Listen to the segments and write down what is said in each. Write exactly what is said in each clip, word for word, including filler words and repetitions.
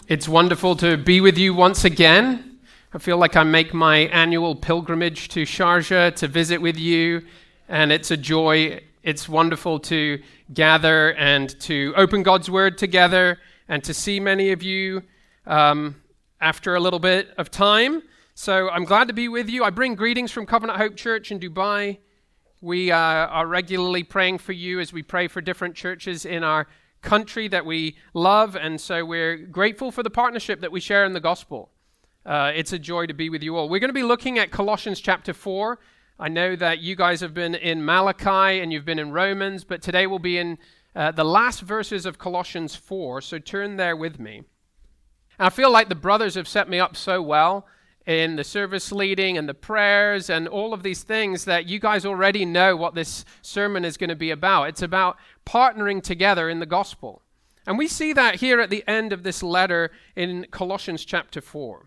It's wonderful to be with you once again. I feel like I make my annual pilgrimage to Sharjah to visit with you, and it's a joy. It's wonderful to gather and to open God's Word together and to see many of you um, after a little bit of time. So I'm glad to be with you. I bring greetings from Covenant Hope Church in Dubai. We uh, are regularly praying for you as we pray for different churches in our country that we love, and so we're grateful for the partnership that we share in the gospel. Uh, it's a joy to be with you all. We're going to be looking at Colossians chapter four. I know that you guys have been in Malachi and you've been in Romans, but today we'll be in uh, the last verses of Colossians four, so turn there with me. And I feel like the brothers have set me up so well in the service leading and the prayers and all of these things that you guys already know what this sermon is going to be about. It's about partnering together in the gospel. And we see that here at the end of this letter in Colossians chapter four.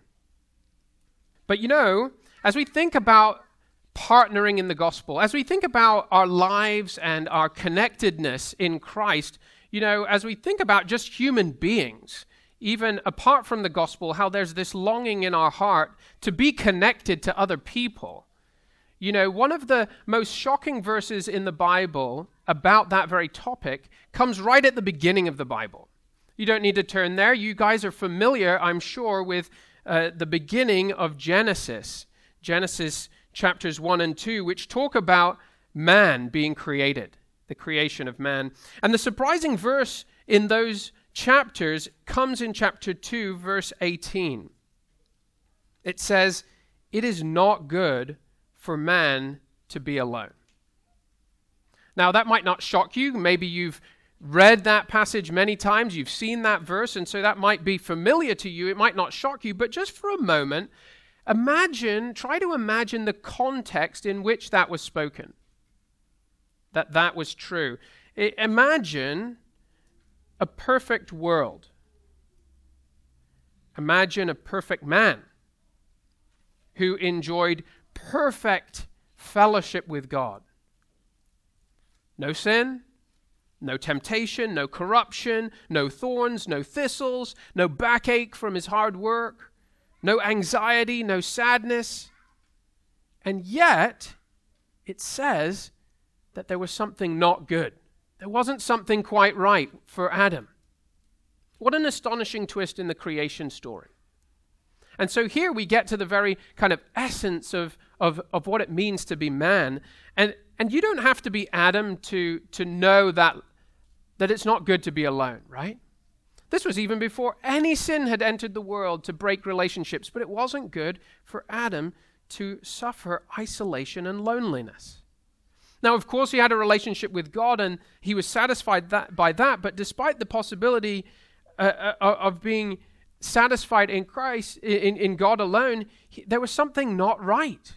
But you know, as we think about partnering in the gospel, as we think about our lives and our connectedness in Christ, you know, as we think about just human beings, even apart from the gospel, how there's this longing in our heart to be connected to other people. You know, one of the most shocking verses in the Bible about that very topic comes right at the beginning of the Bible. You don't need to turn there. You guys are familiar, I'm sure, with uh, the beginning of Genesis. Genesis chapters one and two, which talk about man being created, the creation of man. And the surprising verse in those chapters comes in chapter two, verse eighteen. It says, "It is not good for man to be alone." Now, that might not shock you. Maybe you've read that passage many times. You've seen that verse, and so that might be familiar to you. It might not shock you, but just for a moment, imagine, try to imagine the context in which that was spoken, that that was true. I, imagine a perfect world. Imagine a perfect man who enjoyed perfect fellowship with God. No sin, no temptation, no corruption, no thorns, no thistles, no backache from his hard work, no anxiety, no sadness. And yet, it says that there was something not good. There wasn't something quite right for Adam. What an astonishing twist in the creation story. And so here we get to the very kind of essence of, of, of what it means to be man. And, and you don't have to be Adam to, to know that, that it's not good to be alone, right? This was even before any sin had entered the world to break relationships, but it wasn't good for Adam to suffer isolation and loneliness. Now, of course, he had a relationship with God, and he was satisfied that, by that, but despite the possibility uh, uh, of being satisfied in Christ, in, in God alone, he, there was something not right.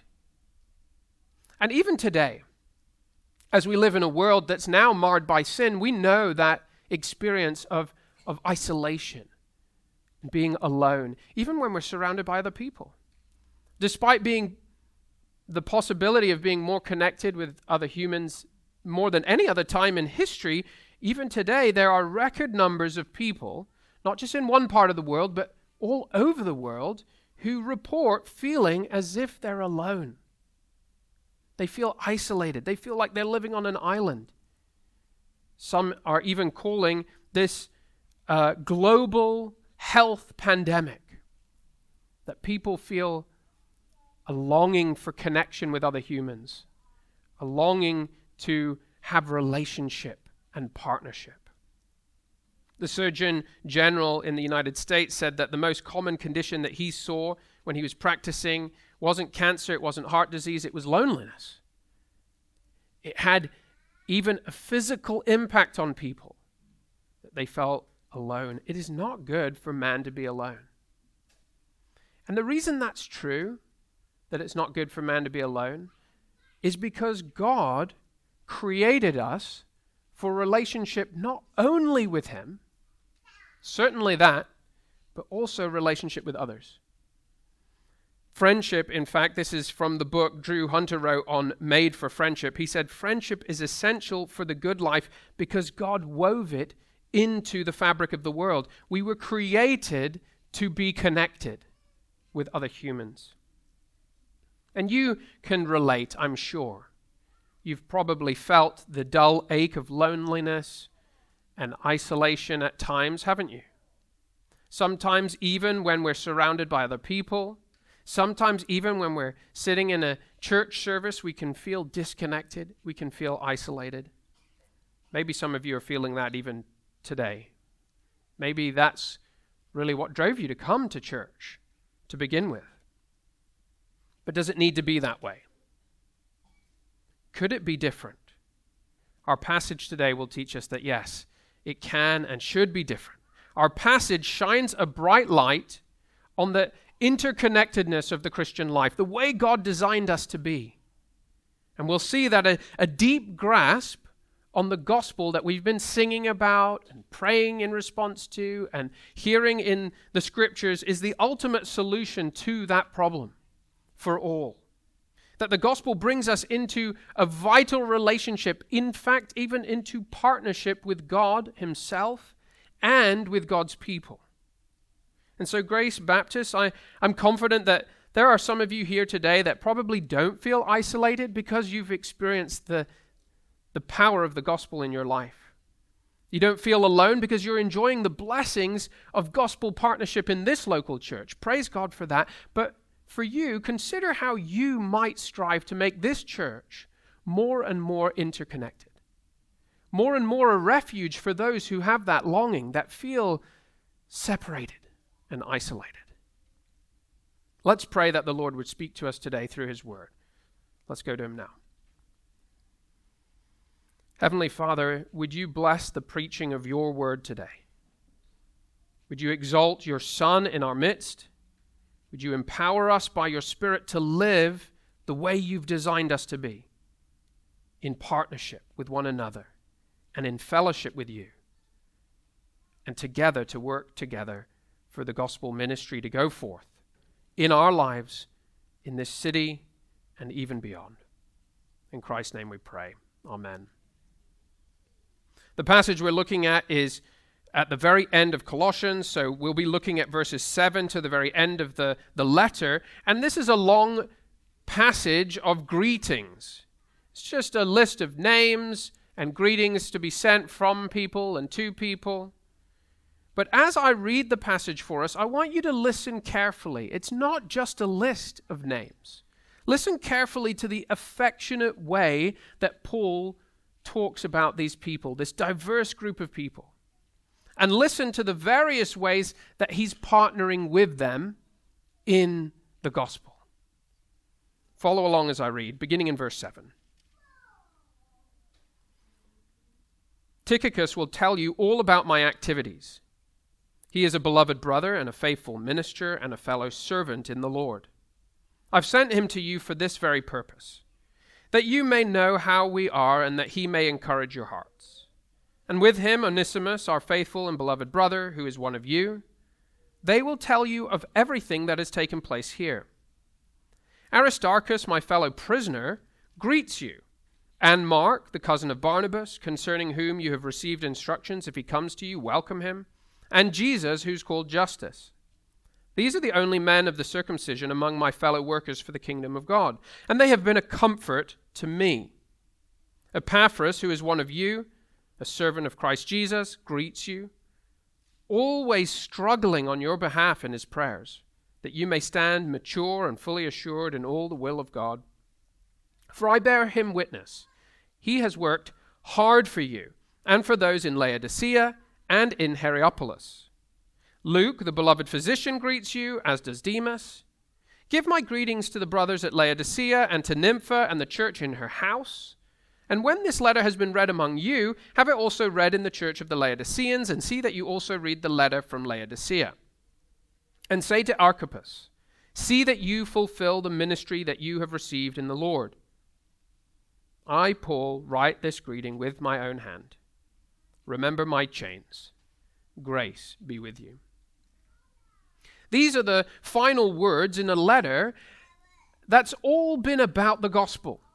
And even today, as we live in a world that's now marred by sin, we know that experience of, of isolation and being alone, even when we're surrounded by other people. Despite being the possibility of being more connected with other humans more than any other time in history, even today there are record numbers of people, not just in one part of the world, but all over the world, who report feeling as if they're alone. They feel isolated. They feel like they're living on an island. Some are even calling this uh, global health pandemic, that people feel a longing for connection with other humans, a longing to have relationship and partnership. The Surgeon General in the United States said that the most common condition that he saw when he was practicing wasn't cancer, it wasn't heart disease, it was loneliness. It had even a physical impact on people, that they felt alone. It is not good for man to be alone. And the reason that's true, that it's not good for man to be alone, is because God created us for relationship not only with him, certainly that, but also relationship with others. Friendship, in fact, this is from the book Drew Hunter wrote on Made for Friendship. He said, friendship is essential for the good life because God wove it into the fabric of the world. We were created to be connected with other humans. And you can relate, I'm sure. You've probably felt the dull ache of loneliness and isolation at times, haven't you? Sometimes even when we're surrounded by other people, sometimes even when we're sitting in a church service, we can feel disconnected, we can feel isolated. Maybe some of you are feeling that even today. Maybe that's really what drove you to come to church to begin with. But does it need to be that way? Could it be different? Our passage today will teach us that yes, it can and should be different. Our passage shines a bright light on the interconnectedness of the Christian life, the way God designed us to be. And we'll see that a, a deep grasp on the gospel that we've been singing about and praying in response to and hearing in the scriptures is the ultimate solution to that problem for all. That the gospel brings us into a vital relationship, in fact, even into partnership with God himself and with God's people. And so, Grace Baptist, I, I'm confident that there are some of you here today that probably don't feel isolated because you've experienced the, the power of the gospel in your life. You don't feel alone because you're enjoying the blessings of gospel partnership in this local church. Praise God for that. But for you, consider how you might strive to make this church more and more interconnected. More and more a refuge for those who have that longing, that feel separated and isolated. Let's pray that the Lord would speak to us today through his word. Let's go to him now. Heavenly Father, would you bless the preaching of your word today? Would you exalt your Son in our midst? Would you empower us by your Spirit to live the way you've designed us to be, in partnership with one another and in fellowship with you, and together to work together for the gospel ministry to go forth in our lives, in this city, and even beyond. In Christ's name we pray. Amen. The passage we're looking at is at the very end of Colossians, so we'll be looking at verses seven to the very end of the, the letter, and this is a long passage of greetings. It's just a list of names and greetings to be sent from people and to people. But as I read the passage for us, I want you to listen carefully. It's not just a list of names. Listen carefully to the affectionate way that Paul talks about these people, this diverse group of people. And listen to the various ways that he's partnering with them in the gospel. Follow along as I read, beginning in verse seven. Tychicus will tell you all about my activities. He is a beloved brother and a faithful minister and a fellow servant in the Lord. I've sent him to you for this very purpose, that you may know how we are and that he may encourage your hearts. And with him, Onesimus, our faithful and beloved brother, who is one of you, they will tell you of everything that has taken place here. Aristarchus, my fellow prisoner, greets you, and Mark, the cousin of Barnabas, concerning whom you have received instructions. If he comes to you, welcome him, and Jesus, who's called Justus. These are the only men of the circumcision among my fellow workers for the kingdom of God, and they have been a comfort to me. Epaphras, who is one of you, a servant of Christ Jesus, greets you, always struggling on your behalf in his prayers, that you may stand mature and fully assured in all the will of God. For I bear him witness. He has worked hard for you and for those in Laodicea and in Hierapolis. Luke, the beloved physician, greets you, as does Demas. Give my greetings to the brothers at Laodicea and to Nympha and the church in her house. And when this letter has been read among you, have it also read in the church of the Laodiceans, and see that you also read the letter from Laodicea. And say to Archippus, see that you fulfill the ministry that you have received in the Lord. I, Paul, write this greeting with my own hand. Remember my chains. Grace be with you. These are the final words in a letter that's all been about the gospel.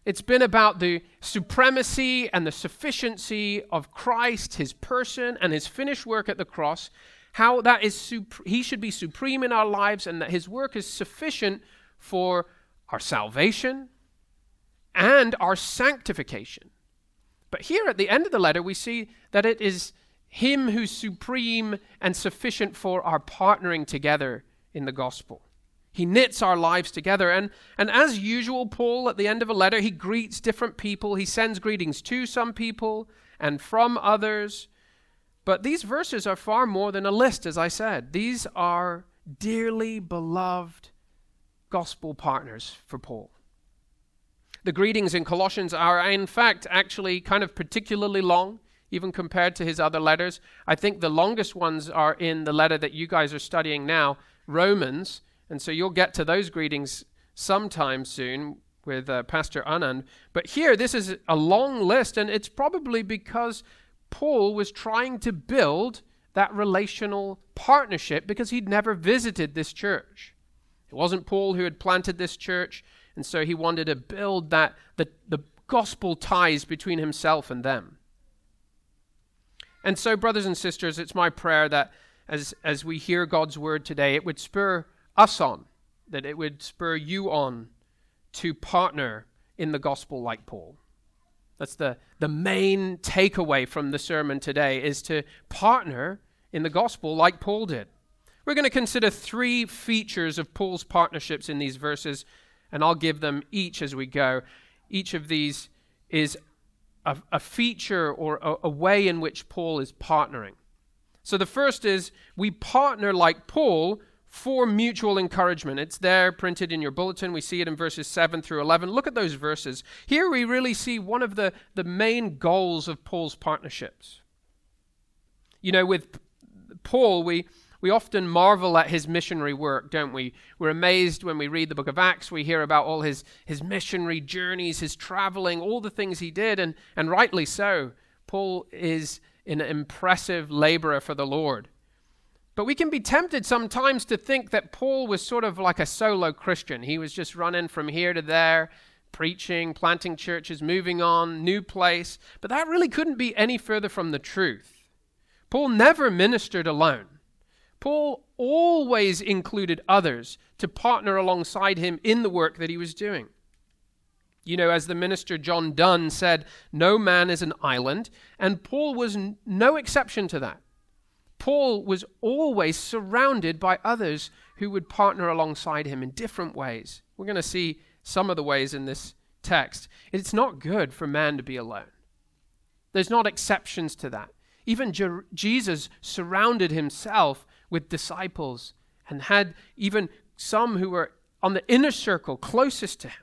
It's been about the supremacy and the sufficiency of Christ, his person, and his finished work at the cross, how that is sup- he should be supreme in our lives, and that his work is sufficient for our salvation and our sanctification. But here at the end of the letter, we see that it is him who's supreme and sufficient for our partnering together in the gospel. He knits our lives together. And, and as usual, Paul, at the end of a letter, he greets different people. He sends greetings to some people and from others. But these verses are far more than a list, as I said. These are dearly beloved gospel partners for Paul. The greetings in Colossians are, in fact, actually kind of particularly long, even compared to his other letters. I think the longest ones are in the letter that you guys are studying now, Romans. And so you'll get to those greetings sometime soon with uh, Pastor Anand. But here, this is a long list, and it's probably because Paul was trying to build that relational partnership because he'd never visited this church. It wasn't Paul who had planted this church, and so he wanted to build that the, the gospel ties between himself and them. And so, brothers and sisters, it's my prayer that as, as we hear God's word today, it would spur us on, that it would spur you on to partner in the gospel like Paul. That's the, the main takeaway from the sermon today, is to partner in the gospel like Paul did. We're going to consider three features of Paul's partnerships in these verses, and I'll give them each as we go. Each of these is a, a feature or a, a way in which Paul is partnering. So the first is we partner like Paul for mutual encouragement. It's there printed in your bulletin. We see it in verses seven through eleven. Look at those verses. Here we really see one of the, the main goals of Paul's partnerships. You know, with Paul, we, we often marvel at his missionary work, don't we? We're amazed when we read the book of Acts. We hear about all his, his missionary journeys, his traveling, all the things he did, and, and rightly so. Paul is an impressive laborer for the Lord. But we can be tempted sometimes to think that Paul was sort of like a solo Christian. He was just running from here to there, preaching, planting churches, moving on, new place. But that really couldn't be any further from the truth. Paul never ministered alone. Paul always included others to partner alongside him in the work that he was doing. You know, as the minister John Donne said, no man is an island, and Paul was n- no exception to that. Paul was always surrounded by others who would partner alongside him in different ways. We're going to see some of the ways in this text. It's not good for man to be alone. There's not exceptions to that. Even Je- Jesus surrounded himself with disciples and had even some who were on the inner circle closest to him.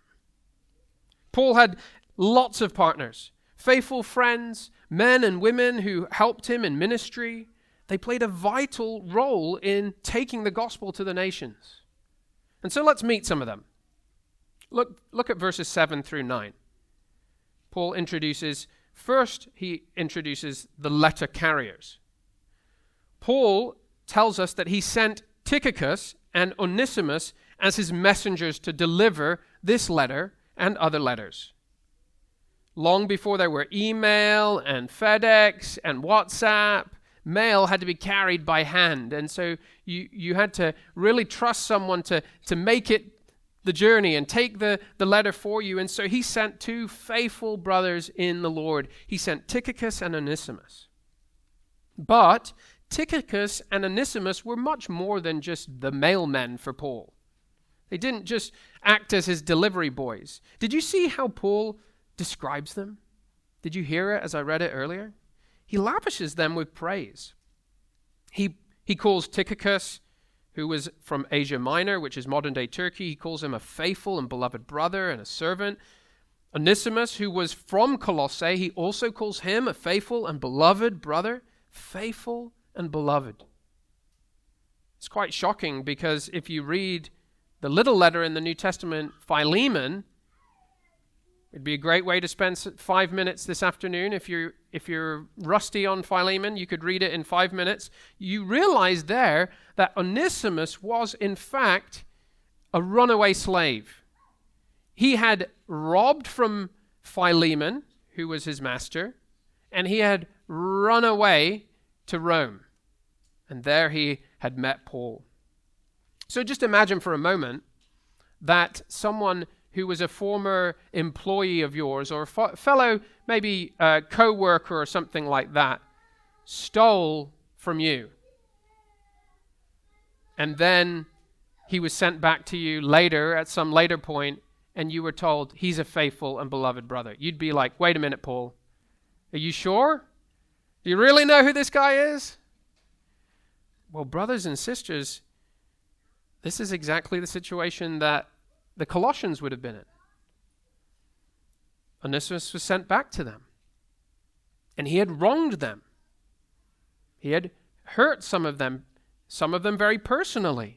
Paul had lots of partners, faithful friends, men and women who helped him in ministry. They played a vital role in taking the gospel to the nations. And so let's meet some of them. Look, look at verses seven through nine. Paul introduces, first he introduces the letter carriers. Paul tells us that he sent Tychicus and Onesimus as his messengers to deliver this letter and other letters. Long before there were email and FedEx and WhatsApp, mail had to be carried by hand. And so you, you had to really trust someone to, to make it the journey and take the, the letter for you. And so he sent two faithful brothers in the Lord. He sent Tychicus and Onesimus. But Tychicus and Onesimus were much more than just the mailmen for Paul. They didn't just act as his delivery boys. Did you see how Paul describes them? Did you hear it as I read it earlier? He lavishes them with praise. He, he calls Tychicus, who was from Asia Minor, which is modern-day Turkey, he calls him a faithful and beloved brother and a servant. Onesimus, who was from Colossae, he also calls him a faithful and beloved brother. Faithful and beloved. It's quite shocking because if you read the little letter in the New Testament, Philemon, it'd be a great way to spend five minutes this afternoon. If you're, if you're rusty on Philemon, you could read it in five minutes. You realize there that Onesimus was, in fact, a runaway slave. he had robbed from Philemon, who was his master, and he had run away to Rome. And there he had met Paul. So just imagine for a moment that someone who was a former employee of yours or a fo- fellow, maybe a co-worker or something like that, stole from you. And then he was sent back to you later, at some later point, and you were told, he's a faithful and beloved brother. You'd be like, wait a minute, Paul. Are you sure? Do you really know who this guy is? Well, brothers and sisters, this is exactly the situation that the Colossians would have been in. Onesimus was sent back to them. And he had wronged them. He had hurt some of them, some of them very personally.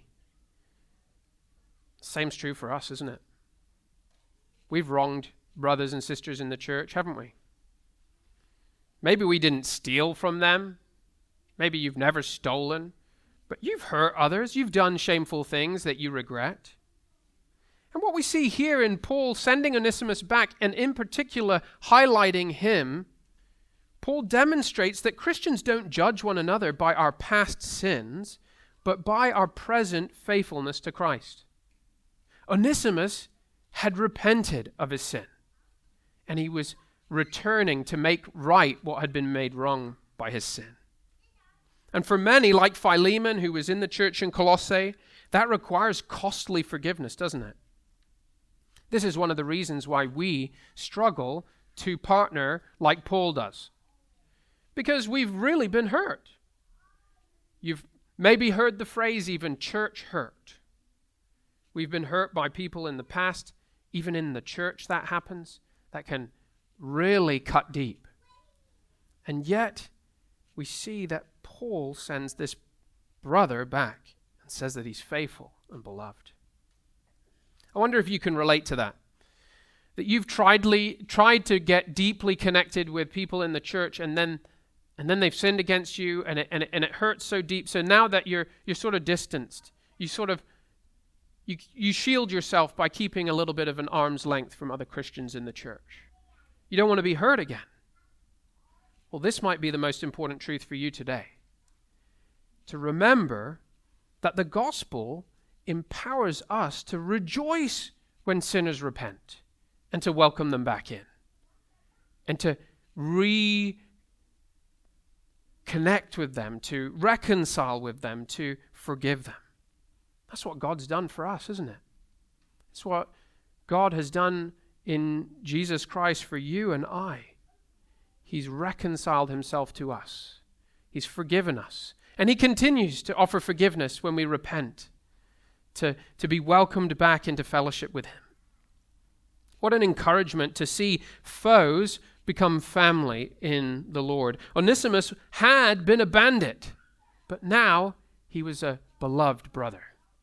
Same's true for us, isn't it? We've wronged brothers and sisters in the church, haven't we? Maybe we didn't steal from them. Maybe you've never stolen. But you've hurt others. You've done shameful things that you regret. And what we see here in Paul sending Onesimus back, and in particular highlighting him, Paul demonstrates that Christians don't judge one another by our past sins, but by our present faithfulness to Christ. Onesimus had repented of his sin, and he was returning to make right what had been made wrong by his sin. And for many, like Philemon, who was in the church in Colossae, that requires costly forgiveness, doesn't it? This is one of the reasons why we struggle to partner like Paul does. Because we've really been hurt. You've maybe heard the phrase even church hurt. We've been hurt by people in the past. Even in the church that happens. That can really cut deep. And yet, we see that Paul sends this brother back and says that he's faithful and beloved. I wonder if you can relate to that. That you've tried, tried to get deeply connected with people in the church, and then and then they've sinned against you, and it, and it, and it hurts so deep. So now that you're you're sort of distanced, you sort of you you shield yourself by keeping a little bit of an arm's length from other Christians in the church. You don't want to be hurt again. Well, this might be the most important truth for you today. To remember that the gospel empowers us to rejoice when sinners repent and to welcome them back in and to reconnect with them, to reconcile with them, to forgive them. That's what God's done for us, isn't it? It's what God has done in Jesus Christ for you and I. He's reconciled himself to us. He's forgiven us. And he continues to offer forgiveness when we repent, to, to be welcomed back into fellowship with him. What an encouragement to see foes become family in the Lord. Onesimus had been a bandit, but now he was a beloved brother.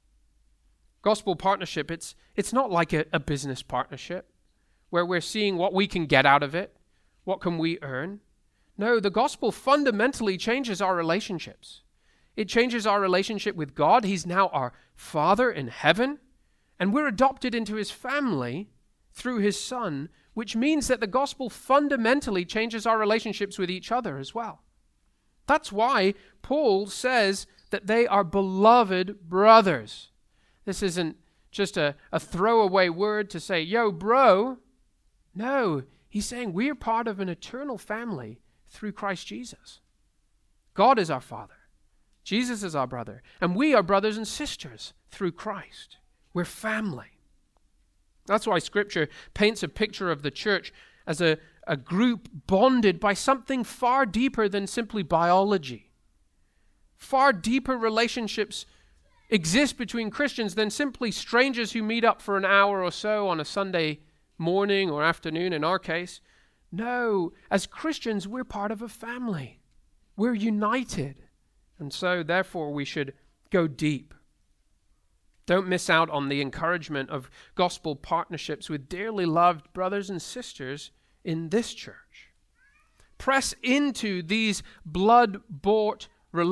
Gospel partnership, it's, it's not like a, a business partnership where we're seeing what we can get out of it. What can we earn? No, the gospel fundamentally changes our relationships. It changes our relationship with God. He's now our Father in heaven, and we're adopted into his family through his Son, which means that the gospel fundamentally changes our relationships with each other as well. That's why Paul says that they are beloved brothers. This isn't just a, a throwaway word to say, yo, bro. No, he's saying we're part of an eternal family through Christ Jesus. God is our Father. Jesus is our brother. And we are brothers and sisters through Christ. We're family. That's why Scripture paints a picture of the church as a, a group bonded by something far deeper than simply biology. Far deeper relationships exist between Christians than simply strangers who meet up for an hour or so on a Sunday morning or afternoon in our case. No, as Christians, we're part of a family. We're united. And so, therefore, we should go deep. Don't miss out on the encouragement of gospel partnerships with dearly loved brothers and sisters in this church. Press into these blood-bought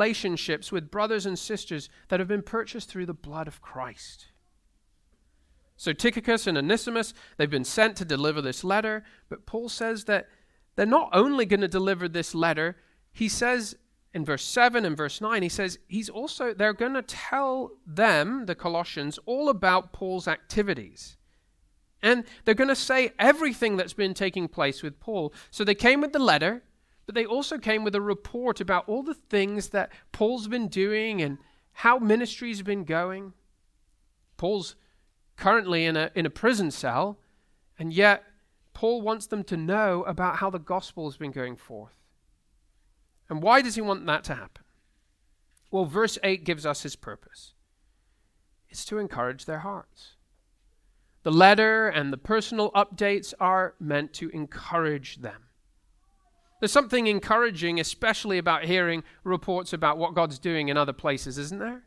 relationships with brothers and sisters that have been purchased through the blood of Christ. So Tychicus and Onesimus, they've been sent to deliver this letter, but Paul says that they're not only going to deliver this letter, he says in verse seven and verse nine, he says he's also, they're going to tell them, the Colossians, all about Paul's activities. And they're going to say everything that's been taking place with Paul. So they came with the letter, but they also came with a report about all the things that Paul's been doing and how ministry's been going. Paul's currently in a in a prison cell, and yet Paul wants them to know about how the gospel has been going forth. And why does he want that to happen? Well, verse eight gives us his purpose. It's to encourage their hearts. The letter and the personal updates are meant to encourage them. There's something encouraging, especially about hearing reports about what God's doing in other places, isn't there?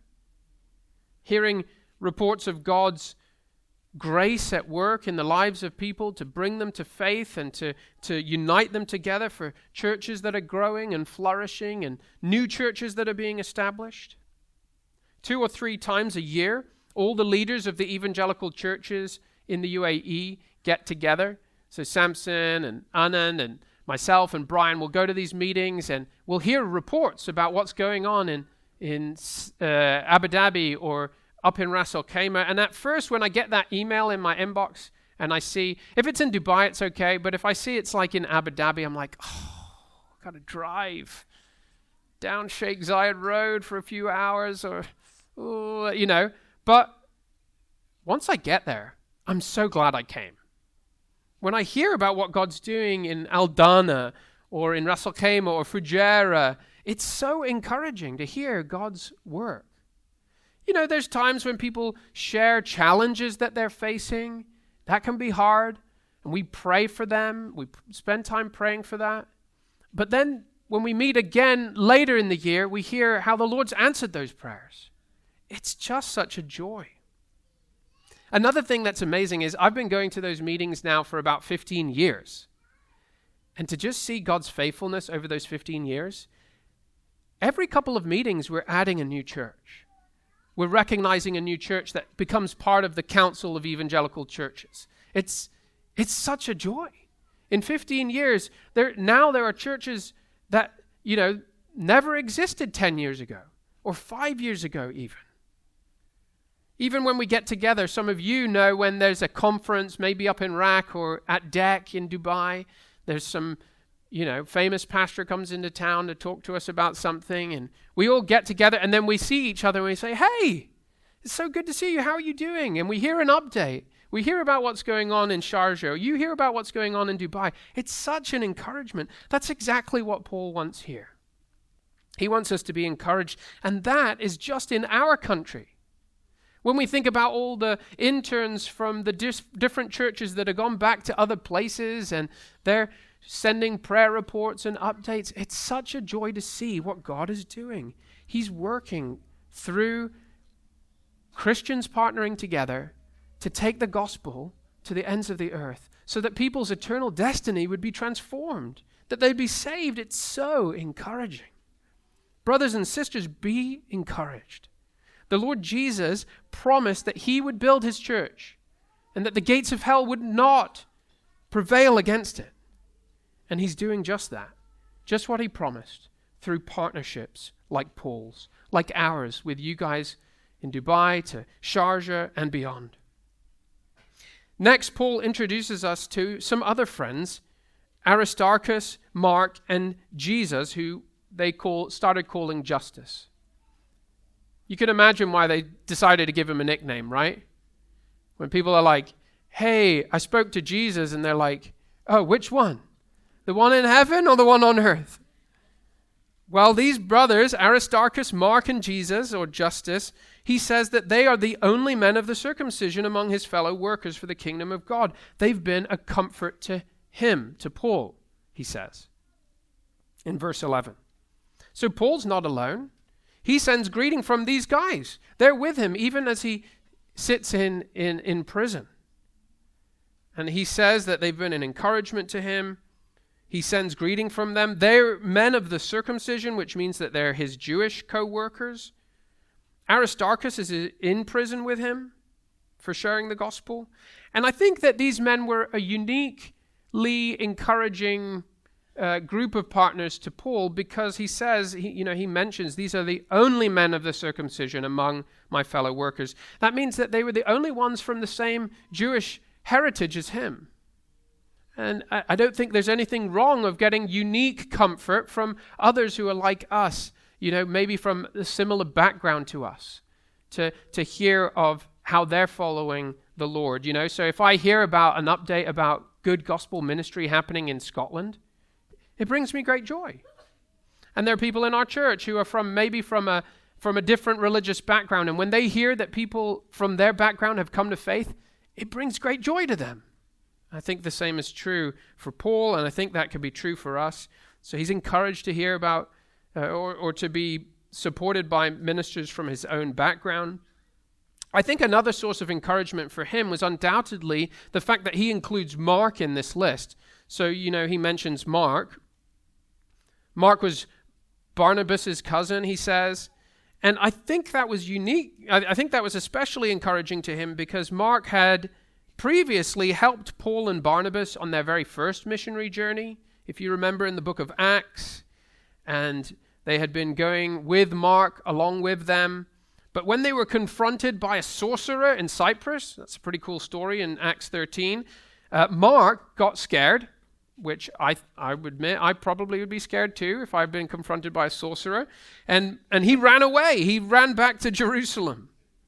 Hearing reports of God's grace at work in the lives of people to bring them to faith and to, to unite them together for churches that are growing and flourishing and new churches that are being established. Two or three times a year, all the leaders of the evangelical churches in the U A E get together. So Samson and Anand and myself and Brian will go to these meetings and we'll hear reports about what's going on in, in uh, Abu Dhabi or up in Ras Al Khaimah. And at first, when I get that email in my inbox and I see, if it's in Dubai, it's okay. But if I see it's like in Abu Dhabi, I'm like, oh, I've got to drive down Sheikh Zayed Road for a few hours or, oh, you know. But once I get there, I'm so glad I came. When I hear about what God's doing in Al Dana or in Ras Al Khaimah or Fujairah, it's so encouraging to hear God's work. You know, there's times when people share challenges that they're facing. That can be hard, and we pray for them. We spend time praying for that. But then when we meet again later in the year, we hear how the Lord's answered those prayers. It's just such a joy. Another thing that's amazing is I've been going to those meetings now for about fifteen years. And to just see God's faithfulness over those fifteen years, every couple of meetings we're adding a new church. We're recognizing a new church that becomes part of the council of evangelical churches. It's, it's such a joy. In fifteen years, there now there are churches that, you know, never existed ten years ago or five years ago even. Even when we get together, some of you know when there's a conference, maybe up in Iraq or at D E C in Dubai, there's some, you know, famous pastor comes into town to talk to us about something, and we all get together, and then we see each other and we say, hey, it's so good to see you. How are you doing? And we hear an update. We hear about what's going on in Sharjah. You hear about what's going on in Dubai. It's such an encouragement. That's exactly what Paul wants here. He wants us to be encouraged, and that is just in our country. When we think about all the interns from the dis- different churches that have gone back to other places and they're sending prayer reports and updates, it's such a joy to see what God is doing. He's working through Christians partnering together to take the gospel to the ends of the earth so that people's eternal destiny would be transformed, that they'd be saved. It's so encouraging. Brothers and sisters, be encouraged. The Lord Jesus promised that he would build his church and that the gates of hell would not prevail against it. And he's doing just that, just what he promised through partnerships like Paul's, like ours with you guys in Dubai to Sharjah and beyond. Next, Paul introduces us to some other friends, Aristarchus, Mark, and Jesus, who they call started calling Justus. You can imagine why they decided to give him a nickname, right? When people are like, hey, I spoke to Jesus, and they're like, oh, which one? The one in heaven or the one on earth? Well, these brothers, Aristarchus, Mark, and Jesus, or Justus, he says that they are the only men of the circumcision among his fellow workers for the kingdom of God. They've been a comfort to him, to Paul, he says, in verse eleven. So Paul's not alone. He sends greeting from these guys. They're with him even as he sits in, in, in prison. And he says that they've been an encouragement to him. He sends greeting from them. They're men of the circumcision, which means that they're his Jewish co-workers. Aristarchus is in prison with him for sharing the gospel. And I think that these men were a uniquely encouraging uh, group of partners to Paul, because he says, he, you know, he mentions these are the only men of the circumcision among my fellow workers. That means that they were the only ones from the same Jewish heritage as him. And I, I don't think there's anything wrong of getting unique comfort from others who are like us, you know, maybe from a similar background to us, to, to hear of how they're following the Lord, you know. So if I hear about an update about good gospel ministry happening in Scotland, it brings me great joy. And there are people in our church who are from maybe from a from a different religious background, and when they hear that people from their background have come to faith, it brings great joy to them. I think the same is true for Paul, and I think that could be true for us. So he's encouraged to hear about uh, or, or to be supported by ministers from his own background. I think another source of encouragement for him was undoubtedly the fact that he includes Mark in this list. So, you know, he mentions Mark. Mark was Barnabas's cousin, he says. And I think that was unique. I, I think that was especially encouraging to him because Mark had previously helped Paul and Barnabas on their very first missionary journey, if you remember in the book of Acts. And they had been going with Mark along with them. But when they were confronted by a sorcerer in Cyprus, that's a pretty cool story in Acts thirteen, uh, Mark got scared, which I I would admit I probably would be scared too if I'd been confronted by a sorcerer. And, and he ran away. He ran back to Jerusalem.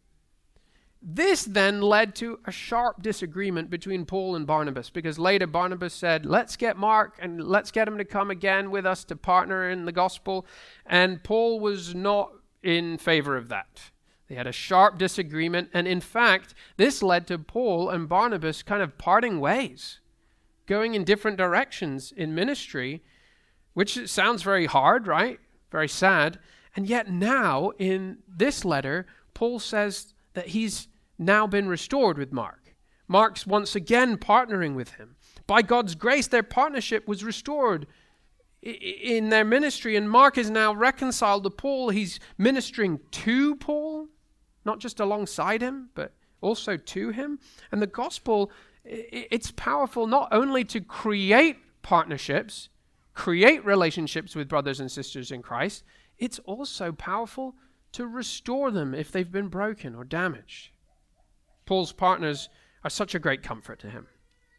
This then led to a sharp disagreement between Paul and Barnabas, because later Barnabas said, let's get Mark and let's get him to come again with us to partner in the gospel. And Paul was not in favor of that. They had a sharp disagreement, and in fact, this led to Paul and Barnabas kind of parting ways, going in different directions in ministry, which sounds very hard, right? Very sad. And yet now, in this letter, Paul says that he's now been restored with Mark. Mark's once again partnering with him. By God's grace, their partnership was restored in their ministry, and Mark is now reconciled to Paul. He's ministering to Paul, not just alongside him, but also to him. And the gospel, it's powerful not only to create partnerships, create relationships with brothers and sisters in Christ, it's also powerful to restore them if they've been broken or damaged. Paul's partners are such a great comfort to him.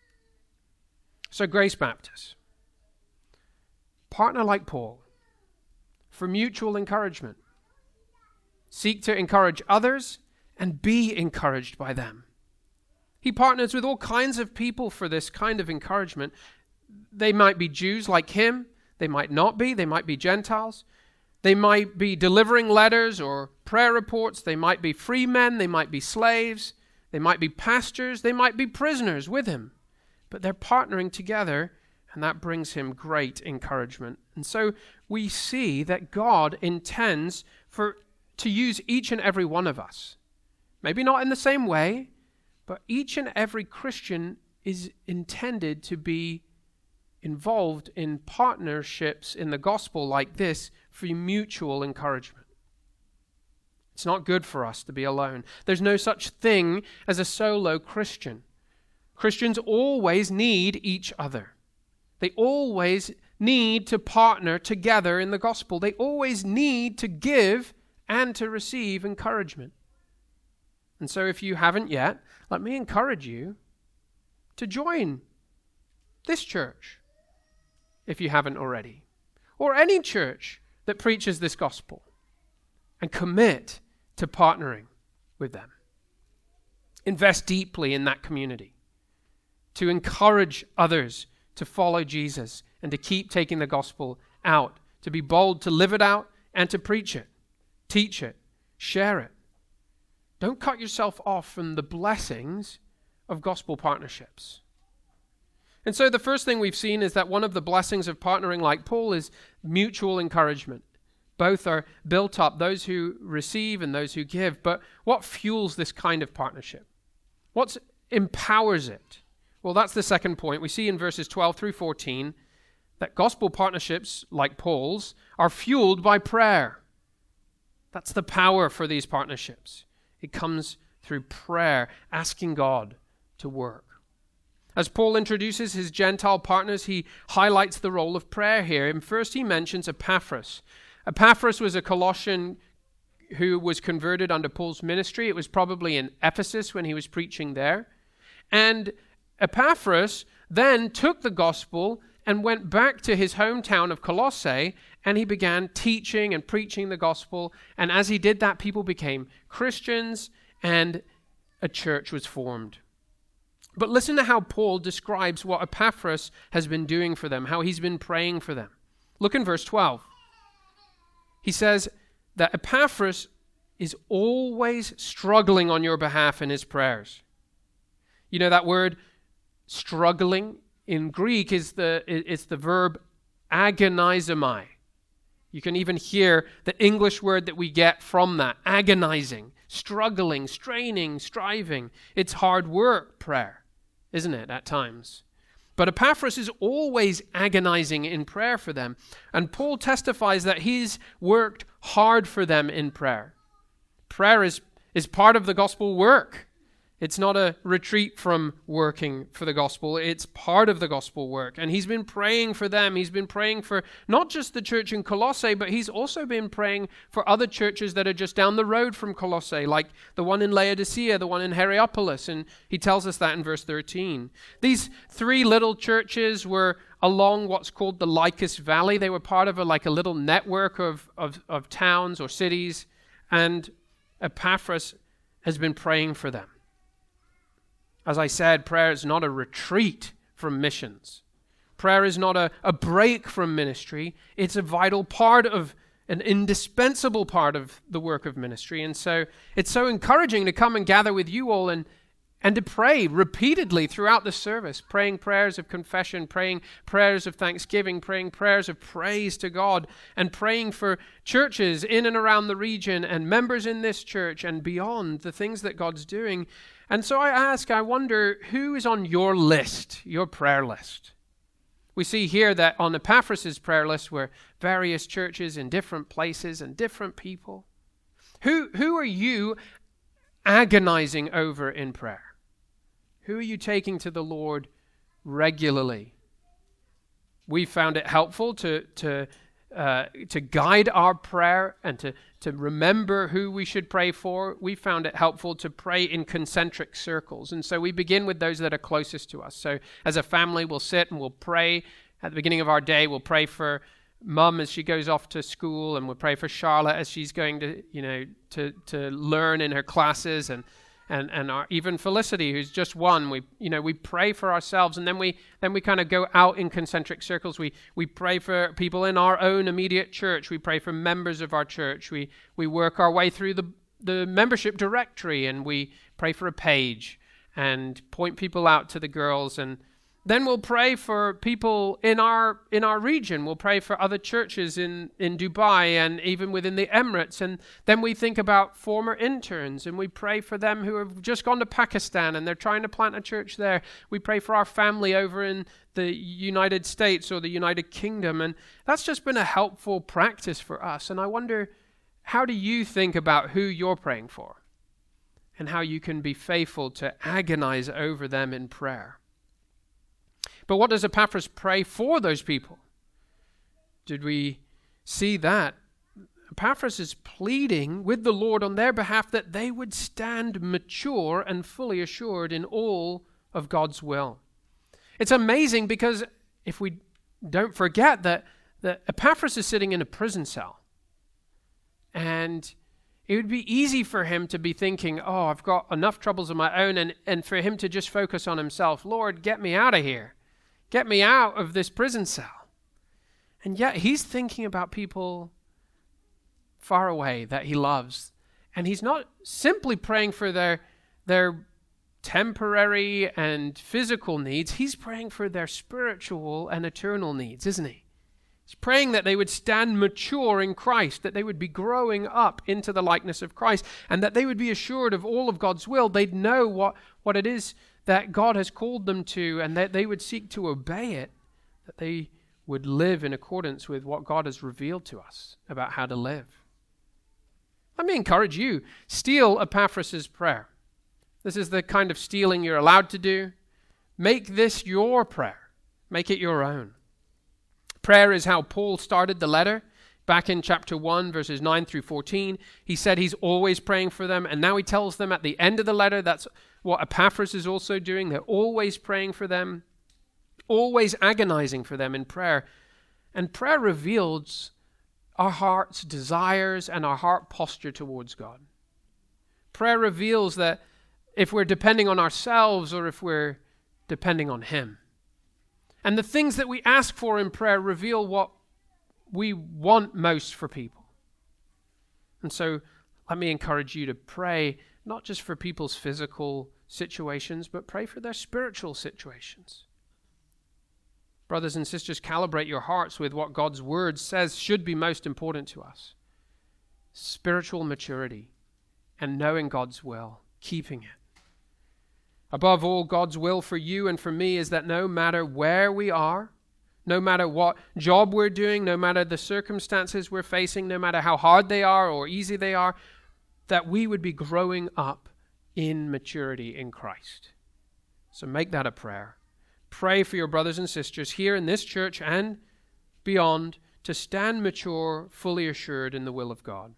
So Grace Baptist, partner like Paul for mutual encouragement. Seek to encourage others and be encouraged by them. He partners with all kinds of people for this kind of encouragement. They might be Jews like him. They might not be. They might be Gentiles. They might be delivering letters or prayer reports. They might be free men. They might be slaves. They might be pastors. They might be prisoners with him. But they're partnering together, and that brings him great encouragement. And so we see that God intends for to use each and every one of us. Maybe not in the same way, but each and every Christian is intended to be involved in partnerships in the gospel like this for mutual encouragement. It's not good for us to be alone. There's no such thing as a solo Christian. Christians always need each other. They always need to partner together in the gospel. They always need to give and to receive encouragement. And so if you haven't yet, let me encourage you to join this church, if you haven't already, or any church that preaches this gospel, and commit to partnering with them. Invest deeply in that community to encourage others to follow Jesus and to keep taking the gospel out, to be bold to live it out and to preach it. Teach it. Share it. Don't cut yourself off from the blessings of gospel partnerships. And so the first thing we've seen is that one of the blessings of partnering like Paul is mutual encouragement. Both are built up, those who receive and those who give. But what fuels this kind of partnership? What empowers it? Well, that's the second point. We see in verses twelve through fourteen that gospel partnerships like Paul's are fueled by prayer. That's the power for these partnerships. It comes through prayer, asking God to work. As Paul introduces his Gentile partners, he highlights the role of prayer here. And first he mentions Epaphras. Epaphras was a Colossian who was converted under Paul's ministry. It was probably in Ephesus when he was preaching there. And Epaphras then took the gospel and went back to his hometown of Colossae, and he began teaching and preaching the gospel. And as he did that, people became Christians, and a church was formed. But listen to how Paul describes what Epaphras has been doing for them, how he's been praying for them. Look in verse twelve. He says that Epaphras is always struggling on your behalf in his prayers. You know that word struggling in Greek is the it's the verb agonizomai. You can even hear the English word that we get from that, agonizing, struggling, straining, striving. It's hard work, prayer, isn't it, at times? But Epaphras is always agonizing in prayer for them. And Paul testifies that he's worked hard for them in prayer. Prayer is, is part of the gospel work. It's not a retreat from working for the gospel. It's part of the gospel work. And he's been praying for them. He's been praying for not just the church in Colossae, but he's also been praying for other churches that are just down the road from Colossae, like the one in Laodicea, the one in Hierapolis. And he tells us that in verse thirteen. These three little churches were along what's called the Lycus Valley. They were part of a, like a little network of, of, of towns or cities. And Epaphras has been praying for them. As I said, prayer is not a retreat from missions. Prayer is not a, a break from ministry. It's a vital part of, an indispensable part of the work of ministry. And so it's so encouraging to come and gather with you all and, and to pray repeatedly throughout the service, praying prayers of confession, praying prayers of thanksgiving, praying prayers of praise to God, and praying for churches in and around the region and members in this church and beyond, the things that God's doing. And so I ask, I wonder, who is on your list, your prayer list? We see here that on Epaphras' prayer list were various churches in different places and different people. Who, who are you agonizing over in prayer? Who are you taking to the Lord regularly? We found it helpful to to uh, to guide our prayer and to, to remember who we should pray for. We found it helpful to pray in concentric circles. And so we begin with those that are closest to us. So as a family, we'll sit and we'll pray. At the beginning of our day, we'll pray for Mum as she goes off to school, and we'll pray for Charlotte as she's going to, you know, to, to learn in her classes, and and and our, even Felicity, who's just one. We, you know, we pray for ourselves, and then we then we kind of go out in concentric circles. We we pray for people in our own immediate church. We pray for members of our church. We we work our way through the the membership directory, and we pray for a page and point people out to the girls. And then we'll pray for people in our in our region. We'll pray for other churches in, in Dubai and even within the Emirates. And then we think about former interns, and we pray for them who have just gone to Pakistan and they're trying to plant a church there. We pray for our family over in the United States or the United Kingdom. And that's just been a helpful practice for us. And I wonder, how do you think about who you're praying for and how you can be faithful to agonize over them in prayer? But what does Epaphras pray for those people? Did we see that? Epaphras is pleading with the Lord on their behalf that they would stand mature and fully assured in all of God's will. It's amazing because if we don't forget that, that Epaphras is sitting in a prison cell, and it would be easy for him to be thinking, oh, I've got enough troubles of my own, and, and for him to just focus on himself. Lord, get me out of here. Get me out of this prison cell. And yet he's thinking about people far away that he loves. And he's not simply praying for their, their temporary and physical needs. He's praying for their spiritual and eternal needs, isn't he? He's praying that they would stand mature in Christ, that they would be growing up into the likeness of Christ, and that they would be assured of all of God's will. They'd know what, what it is that God has called them to, and that they would seek to obey it, that they would live in accordance with what God has revealed to us about how to live. Let me encourage you, steal Epaphras' prayer. This is the kind of stealing you're allowed to do. Make this your prayer. Make it your own. Prayer is how Paul started the letter. Back in chapter one, verses nine through fourteen, he said he's always praying for them. And now he tells them at the end of the letter, that's what Epaphras is also doing. They're always praying for them, always agonizing for them in prayer. And prayer reveals our heart's desires and our heart posture towards God. Prayer reveals that if we're depending on ourselves or if we're depending on Him. And the things that we ask for in prayer reveal what we want most for people. And so let me encourage you to pray not just for people's physical situations, but pray for their spiritual situations. Brothers and sisters, calibrate your hearts with what God's word says should be most important to us. Spiritual maturity and knowing God's will, keeping it. Above all, God's will for you and for me is that no matter where we are, no matter what job we're doing, no matter the circumstances we're facing, no matter how hard they are or easy they are, that we would be growing up in maturity in Christ. So make that a prayer. Pray for your brothers and sisters here in this church and beyond to stand mature, fully assured in the will of God.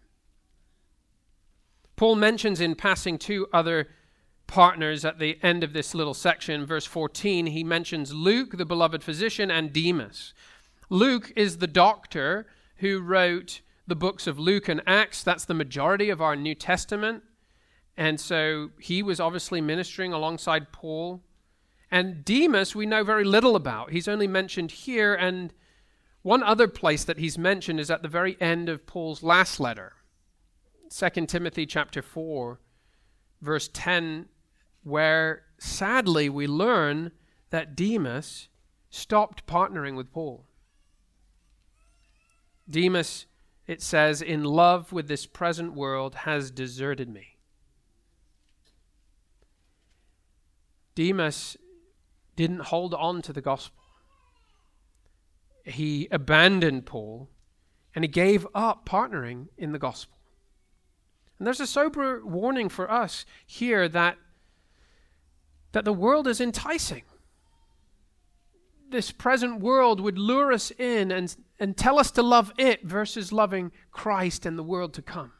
Paul mentions in passing two other partners at the end of this little section. Verse fourteen, he mentions Luke, the beloved physician, and Demas. Luke is the doctor who wrote the books of Luke and Acts. That's the majority of our New Testament. And so he was obviously ministering alongside Paul. And Demas we know very little about. He's only mentioned here, and one other place that he's mentioned is at the very end of Paul's last letter. Second Timothy chapter four, verse ten, where sadly we learn that Demas stopped partnering with Paul. Demas, it says, in love with this present world has deserted me. Demas didn't hold on to the gospel. He abandoned Paul and he gave up partnering in the gospel. And there's a sober warning for us here that that the world is enticing. This present world would lure us in and, and tell us to love it versus loving Christ and the world to come.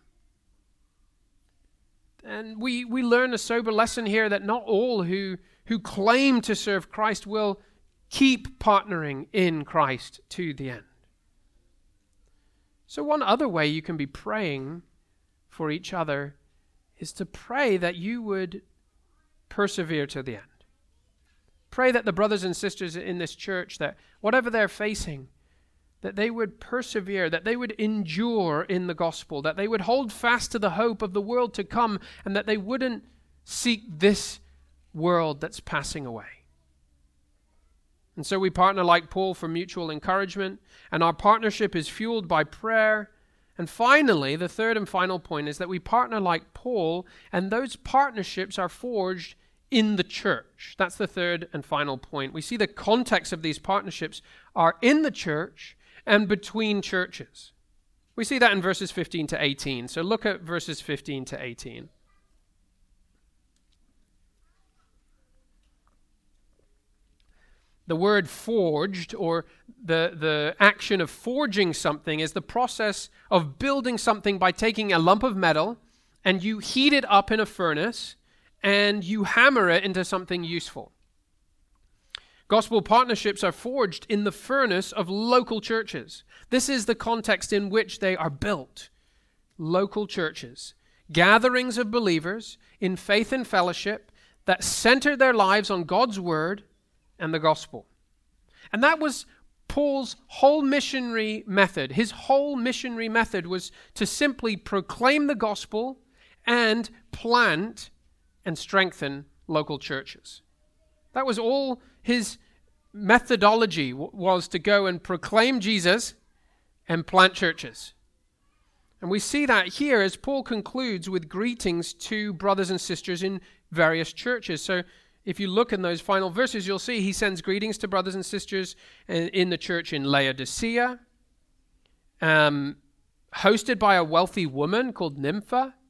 And we, we learn a sober lesson here that not all who, who claim to serve Christ will keep partnering in Christ to the end. So one other way you can be praying for each other is to pray that you would persevere to the end. Pray that the brothers and sisters in this church, that whatever they're facing, that they would persevere, that they would endure in the gospel, that they would hold fast to the hope of the world to come, and that they wouldn't seek this world that's passing away. And so we partner like Paul for mutual encouragement, and our partnership is fueled by prayer. And finally, the third and final point is that we partner like Paul, and those partnerships are forged in the church. That's the third and final point. We see the context of these partnerships are in the church and between churches. We see that in verses fifteen to eighteen. So look at verses fifteen to eighteen. The word forged, or the, the action of forging something, is the process of building something by taking a lump of metal and you heat it up in a furnace and you hammer it into something useful. Gospel partnerships are forged in the furnace of local churches. This is the context in which they are built. Local churches, gatherings of believers in faith and fellowship that center their lives on God's word and the gospel. And that was Paul's whole missionary method. His whole missionary method was to simply proclaim the gospel and plant and strengthen local churches. That was all his methodology, was to go and proclaim Jesus and plant churches. And we see that here as Paul concludes with greetings to brothers and sisters in various churches. So if you look in those final verses, you'll see he sends greetings to brothers and sisters in the church in Laodicea, um, hosted by a wealthy woman called Nympha.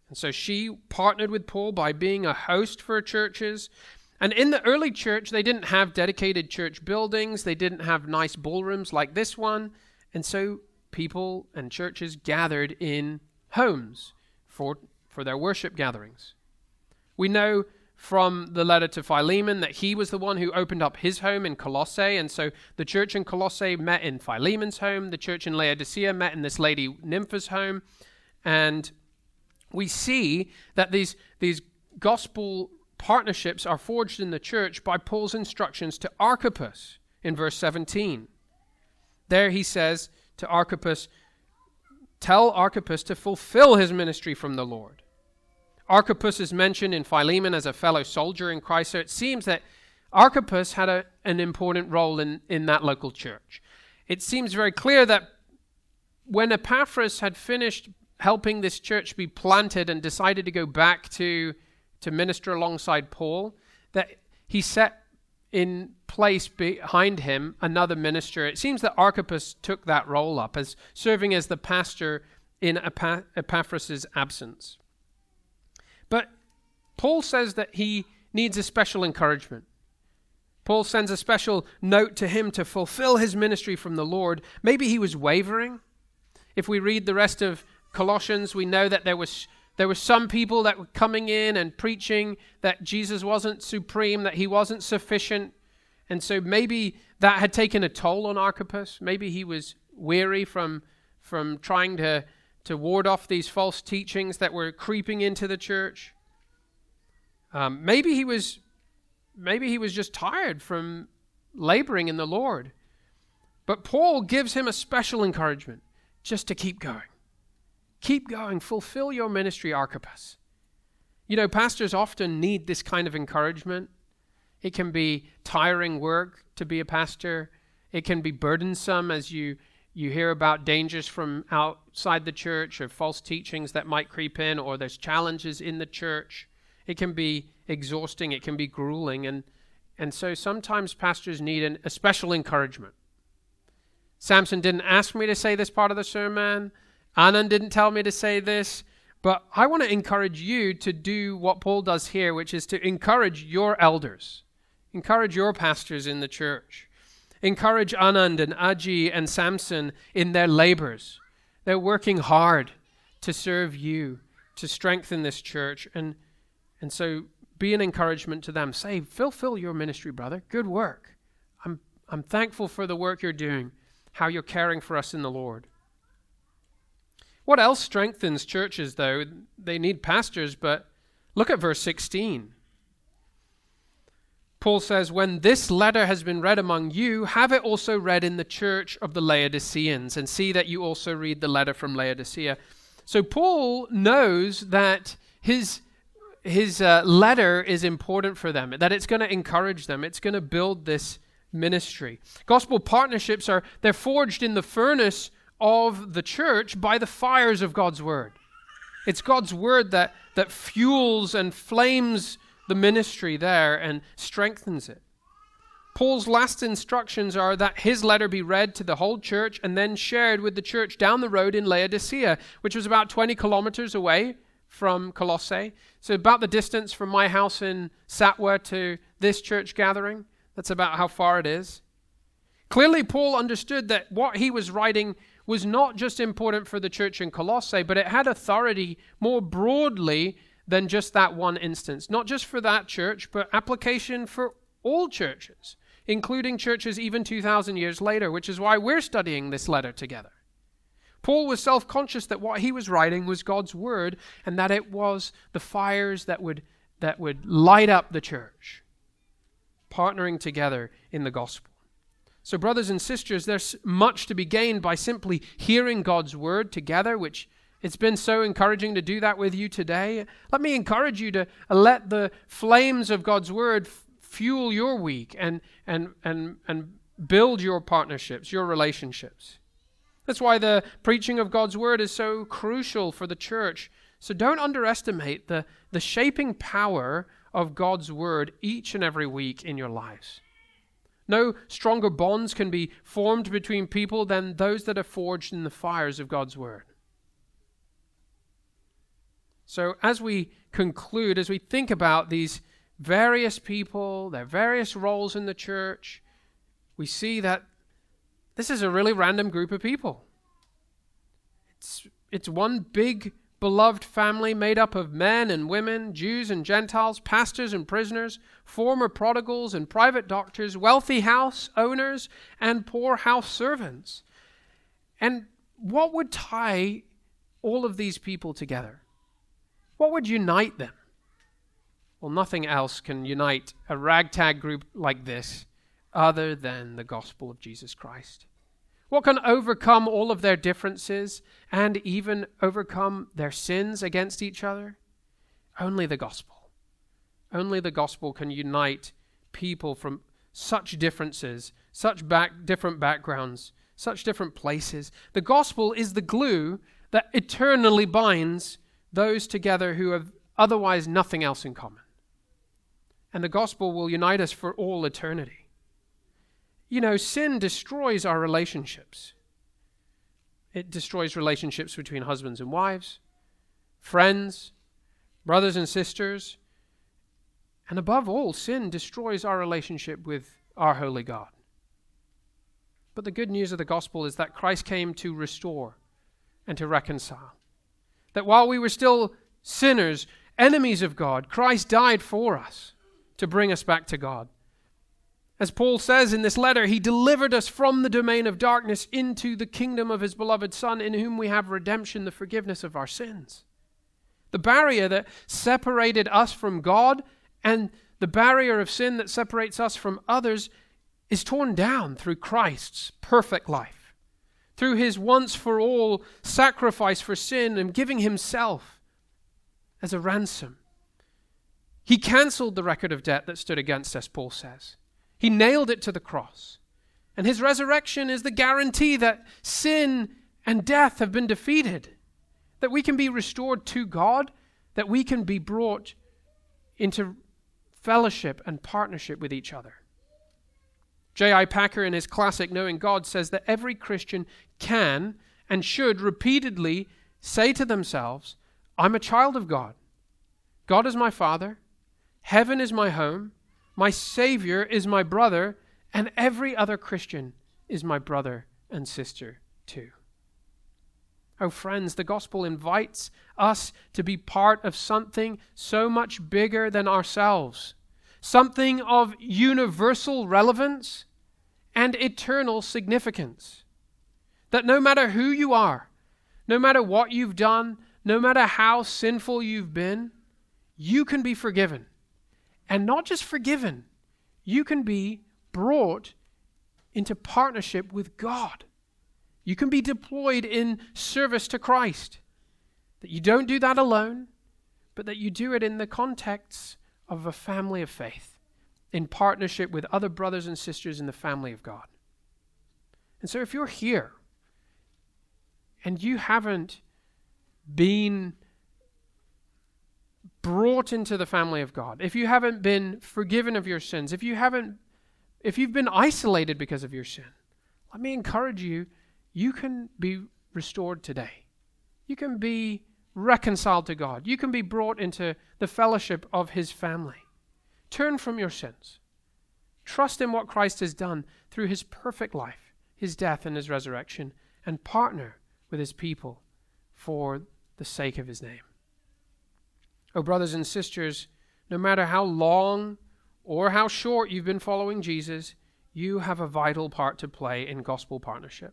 And so she partnered with Paul by being a host for churches. And in the early church, they didn't have dedicated church buildings. They didn't have nice ballrooms like this one. And so people and churches gathered in homes for, for their worship gatherings. We know from the letter to Philemon that he was the one who opened up his home in Colossae. And so the church in Colossae met in Philemon's home. The church in Laodicea met in this lady Nympha's home. And we see that these, these gospel partnerships are forged in the church by Paul's instructions to Archippus in verse seventeen. There he says to Archippus, tell Archippus to fulfill his ministry from the Lord. Archippus is mentioned in Philemon as a fellow soldier in Christ, so it seems that Archippus had a, an important role in, in that local church. It seems very clear that when Epaphras had finished helping this church be planted and decided to go back to, to minister alongside Paul, that he set in place behind him another minister. It seems that Archippus took that role up as serving as the pastor in Epaph- Epaphras' absence. But Paul says that he needs a special encouragement. Paul sends a special note to him to fulfill his ministry from the Lord. Maybe he was wavering. If we read the rest of Colossians, we know that there was there were some people that were coming in and preaching that Jesus wasn't supreme, that he wasn't sufficient. And so maybe that had taken a toll on Archippus. Maybe he was weary from, from trying to to ward off these false teachings that were creeping into the church. Um, maybe he was, maybe he was just tired from laboring in the Lord. But Paul gives him a special encouragement just to keep going. Keep going. Fulfill your ministry, Archippus. You know, pastors often need this kind of encouragement. It can be tiring work to be a pastor. It can be burdensome as you You hear about dangers from outside the church or false teachings that might creep in, or there's challenges in the church. It can be exhausting. It can be grueling. And, and so sometimes pastors need an, a special encouragement. Samson didn't ask me to say this part of the sermon. Anand didn't tell me to say this. But I want to encourage you to do what Paul does here, which is to encourage your elders. Encourage your pastors in the church. Encourage Anand and Aji and Samson in their labors. They're working hard to serve you, to strengthen this church. And, and so be an encouragement to them. Say, fulfill your ministry, brother. Good work. I'm, I'm thankful for the work you're doing, how you're caring for us in the Lord. What else strengthens churches, though? They need pastors, but look at verse sixteen. Paul says, when this letter has been read among you, have it also read in the church of the Laodiceans, and see that you also read the letter from Laodicea. So Paul knows that his, his uh, letter is important for them, that it's going to encourage them. It's going to build this ministry. Gospel partnerships are, they're forged in the furnace of the church by the fires of God's word. It's God's word that, that fuels and flames the ministry there and strengthens it. Paul's last instructions are that his letter be read to the whole church and then shared with the church down the road in Laodicea, which was about twenty kilometers away from Colossae. So about the distance from my house in Satwa to this church gathering. That's about how far it is. Clearly, Paul understood that what he was writing was not just important for the church in Colossae, but it had authority more broadly than just that one instance. Not just for that church, but application for all churches, including churches even two thousand years later, which is why we're studying this letter together. Paul was self-conscious that what he was writing was God's word, and that it was the fires that would, that would light up the church, partnering together in the gospel. So brothers and sisters, there's much to be gained by simply hearing God's word together, which it's been so encouraging to do that with you today. Let me encourage you to let the flames of God's word f- fuel your week and, and, and, and build your partnerships, your relationships. That's why the preaching of God's word is so crucial for the church. So don't underestimate the, the shaping power of God's word each and every week in your lives. No stronger bonds can be formed between people than those that are forged in the fires of God's word. So as we conclude, as we think about these various people, their various roles in the church, we see that this is a really random group of people. It's, it's one big beloved family made up of men and women, Jews and Gentiles, pastors and prisoners, former prodigals and private doctors, wealthy house owners and poor house servants. And what would tie all of these people together? What would unite them? Well, nothing else can unite a ragtag group like this other than the gospel of Jesus Christ. What can overcome all of their differences and even overcome their sins against each other? Only the gospel. Only the gospel can unite people from such differences, such back, different backgrounds, such different places. The gospel is the glue that eternally binds those together who have otherwise nothing else in common. And the gospel will unite us for all eternity. You know, sin destroys our relationships. It destroys relationships between husbands and wives, friends, brothers and sisters. And above all, sin destroys our relationship with our holy God. But the good news of the gospel is that Christ came to restore and to reconcile. That while we were still sinners, enemies of God, Christ died for us to bring us back to God. As Paul says in this letter, he delivered us from the domain of darkness into the kingdom of his beloved Son, in whom we have redemption, the forgiveness of our sins. The barrier that separated us from God and the barrier of sin that separates us from others is torn down through Christ's perfect life, through his once-for-all sacrifice for sin and giving himself as a ransom. He canceled the record of debt that stood against us, Paul says. He nailed it to the cross. And his resurrection is the guarantee that sin and death have been defeated, that we can be restored to God, that we can be brought into fellowship and partnership with each other. J I Packer, in his classic Knowing God, says that every Christian can and should repeatedly say to themselves, I'm a child of God. God is my Father. Heaven is my home. My Savior is my brother, and every other Christian is my brother and sister too. Oh friends, the gospel invites us to be part of something so much bigger than ourselves, something of universal relevance and eternal significance. That no matter who you are, no matter what you've done, no matter how sinful you've been, you can be forgiven. And not just forgiven, you can be brought into partnership with God. You can be deployed in service to Christ. That you don't do that alone, but that you do it in the context of a family of faith, in partnership with other brothers and sisters in the family of God. And so if you're here and you haven't been brought into the family of God, if you haven't been forgiven of your sins, if you haven't, if you've been isolated because of your sin, let me encourage you, you can be restored today. You can be reconciled to God. You can be brought into the fellowship of his family. Turn from your sins. Trust in what Christ has done through his perfect life, his death and his resurrection, and partner with his people for the sake of his name. Oh, brothers and sisters, no matter how long or how short you've been following Jesus, you have a vital part to play in gospel partnership.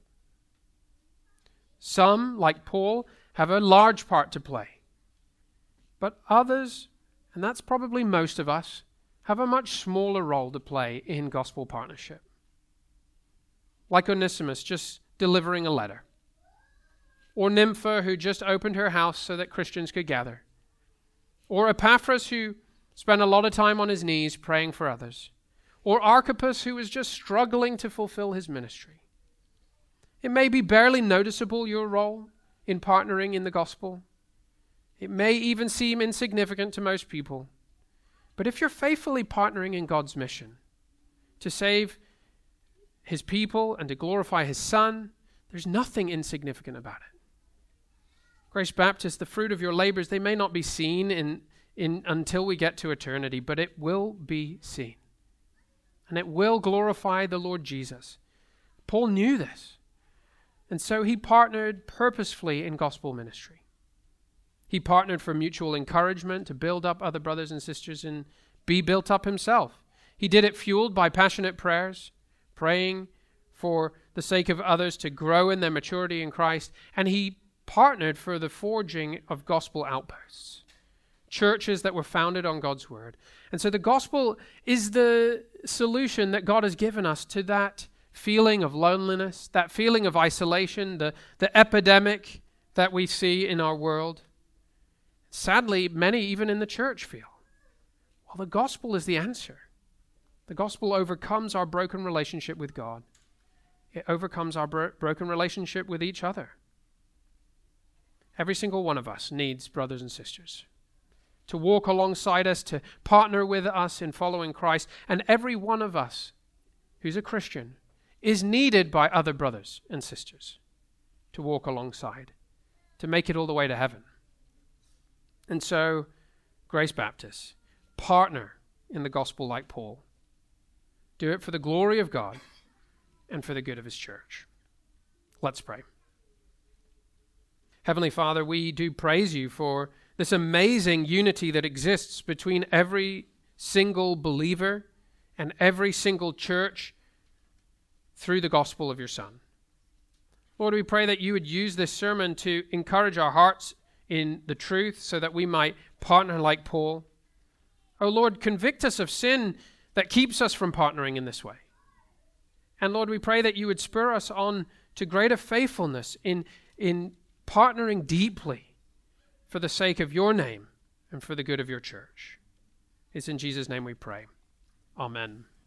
Some, like Paul, have a large part to play. But others, and that's probably most of us, have a much smaller role to play in gospel partnership. Like Onesimus just delivering a letter. Or Nympha, who just opened her house so that Christians could gather. Or Epaphras, who spent a lot of time on his knees praying for others. Or Archippus, who was just struggling to fulfill his ministry. It may be barely noticeable, your role in partnering in the gospel. It may even seem insignificant to most people. But if you're faithfully partnering in God's mission to save his people and to glorify his Son, there's nothing insignificant about it. Grace Baptist, the fruit of your labors, they may not be seen in, in until we get to eternity, but it will be seen. And it will glorify the Lord Jesus. Paul knew this. And so he partnered purposefully in gospel ministry. He partnered for mutual encouragement to build up other brothers and sisters and be built up himself. He did it fueled by passionate prayers, praying for the sake of others to grow in their maturity in Christ. And he partnered for the forging of gospel outposts, churches that were founded on God's word. And so the gospel is the solution that God has given us to that feeling of loneliness, that feeling of isolation, the, the epidemic that we see in our world. Sadly, many even in the church feel, well, the gospel is the answer. The gospel overcomes our broken relationship with God. It overcomes our bro- broken relationship with each other. Every single one of us needs brothers and sisters to walk alongside us, to partner with us in following Christ. And every one of us who's a Christian is needed by other brothers and sisters to walk alongside, to make it all the way to heaven. And so, Grace Baptist, partner in the gospel like Paul. Do it for the glory of God and for the good of his church. Let's pray. Heavenly Father, we do praise you for this amazing unity that exists between every single believer and every single church through the gospel of your Son. Lord, we pray that you would use this sermon to encourage our hearts in the truth so that we might partner like Paul. Oh Lord, convict us of sin that keeps us from partnering in this way. And Lord, we pray that you would spur us on to greater faithfulness in, in partnering deeply for the sake of your name and for the good of your church. It's in Jesus' name we pray. Amen.